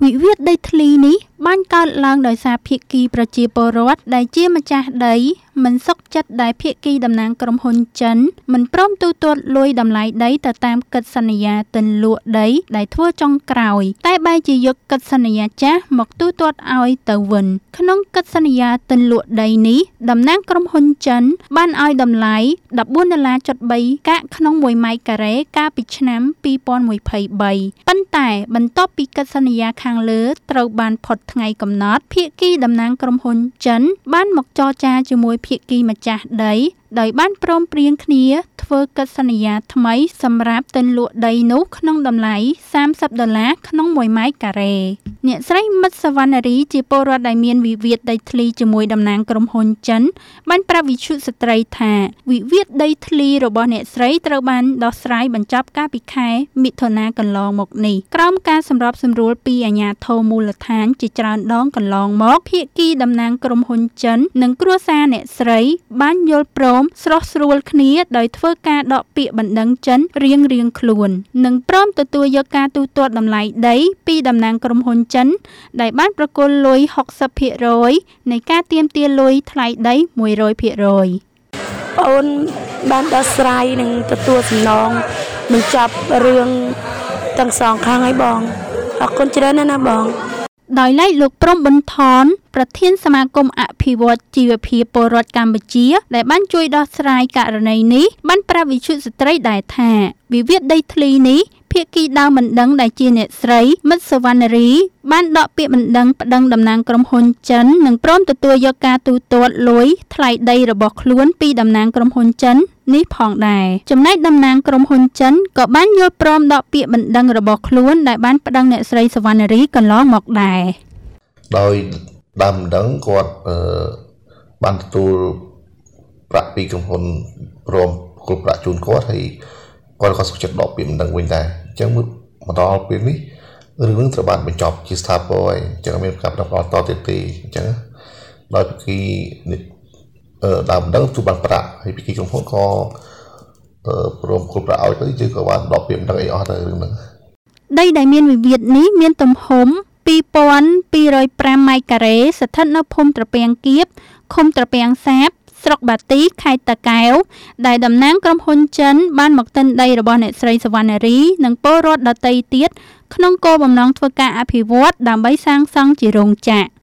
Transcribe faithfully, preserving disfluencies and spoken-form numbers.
វិវាទដីធ្លីនេះបានកើតឡើងដោយសារភាគីប្រជាពលរដ្ឋដែលជាម្ចាស់ដីមិនសុខចិត្តដែលភាគីតំណាងក្រុមហ៊ុនចិនមិនព្រមទូទាត់លុយតម្លៃដីទៅតាមកិច្ចសន្យាទិញលក់ដីដែលធ្វើចុងក្រោយតែបែរជាយកកិច្ចសន្យាចាស់មកទូទាត់ឲ្យទៅវិញក្នុងកិច្ចសន្យាទិញលក់ដីនេះតំណាងក្រុមហ៊ុនចិនបានឲ្យតម្លៃដប់បួនដុល្លារចុចបីកាក់ក្នុងមួយម៉ែត្រការ៉េកាលពីឆ្នាំពីរពាន់ยี่สิบสามប៉ុន្តែបន្ទាប់ពីកិច្ចសន្យាខាងលើត្រូវបានផុតថ្ងៃកំណត់ភាគីតំណាងក្រុមហ៊ុនចិនបានមកចរចាជាមួយភាគីម្ចាស់ដីដោយបានព្រមព្រៀងគ្នាធ្វើកិច្ចសន្យាថ្មីសម្រាប់ទិញលក់ដីនោះក្នុងតម្លៃសាមសិបដុល្លារក្នុងមួយម៉ែត្រការ៉េអ្នកស្រីមិត្តសវណ្ណារីជាពលរដ្ឋដែលមានវិវាទដីធ្លីជាមួយតំណាងក្រុមហ៊ុនចិនបានប្រាប់វិទ្យុស្ត្រីថាវិវាទដីធ្លីរបស់អ្នកស្រីត្រូវបានដោះស្រាយបញ្ចប់កាលពីខែមិថុនាកន្លងមកនេះក្រោមការសម្របសម្រួលពីអាជ្ញាធរមូលដ្ឋានជាច្រើនដងកន្លងមកភាគីតំណាងក្រុមហ៊ុនចិននិងគ្រួសារអ្នកស្រីបានយល់ព្រមស្រស់ស្រួលគ្នាដោយធ្វើការដកពាក្យបណ្ដឹងចិនរៀងរៀងខ្លួននិងព្រមទទួលយកការទូទាត់តម្លៃដីពីតំណាងក្រុមហ៊ុនចិនដែលបានប្រគល់លុយ ហុកសិបភាគរយ នៃការទាមទារលុយថ្លៃដី មួយរយភាគរយអូនបានដោះស្រាយនិងទទួលសំណងបញ្ចប់រឿងទាំងសងខាងឲ្យបងអរគុណច្រើនណាស់ណាបងដោយឡែកលោកព្រំប៊ុនថនប្រធានសមាគមអភិវឌ្ឍជីវភាពពលរដ្ឋកម្ពុជាដែលបានជួយដោះស្រាយករណីនេះបានប្រាប់វិទ្យុស្ត្រីដែរថាវិវាទដីធ្លីនេះភាគីដើមបណ្ដឹងដែលជាអ្នកស្រីមិត្តសវណ្ណារីបានដកពាក្យបណ្ដឹងប្តឹងតំណាងក្រុមហ៊ុនចិននិងព្រមទទួលយកការទូទាត់លុយថ្លៃដីរបស់ខ្លួនពីតំណាងក្រុមហ៊ុនចិននេះផងដែរចំណែកតំណាងក្រុមហ៊ុនចិនក៏បានយល់ព្រមដកពាក្យបណ្ដឹងរបស់ខ្លួនដែលបានប្តឹងអ្នកស្រីសវណ្ណារីកន្លងមកដែរដោយដើមបណ្ដឹងគាត់អឺបានទទួលប្រាក់ពីក្រុមហ៊ុនព្រមគ្រប់ប្រាក់ជូនគាត់ហើយគាត់ក៏សុខចិត្តដកពាក្យបណ្ដឹងវិញដែរអញ្ចឹងមកដល់ពេលនេះរឿងនឹងត្រូវបានបញ្ចប់ជាស្ថាពរហើយអញ្ចឹងមានការបន្តតទៀតទេអញ្ចឹងដោយពីគីអឺដើមបណ្ដឹងជួបបានប្រាក់ហើយពីគីក្រុមហ៊ុនក៏អឺព្រមគ្រប់ប្រាក់ឲ្យទៅយើងក៏បានដកពាក្យបណ្ដឹងអីអស់ទៅរឿងហ្នឹងដីដែលមានវិវាទនេះមានទំហំពីរពាន់ពីររយប្រាំម៉ែត្រការ៉េស្ថិតនៅភូមិត្រពាំងគៀបឃុំត្រពាំងសាបស្រុកបាទីខេត្តតាកែវដែលតំណាងក្រុមហ៊ុនចិនបានមកទិញដីរបស់អ្នកស្រីសវណ្ណារីនិងពលរដ្ឋដទៃទៀតក្នុងគោលបំណងធ្វើការអភិវឌ្ឍដើម្បីសាងសង់ជារោងចក្រ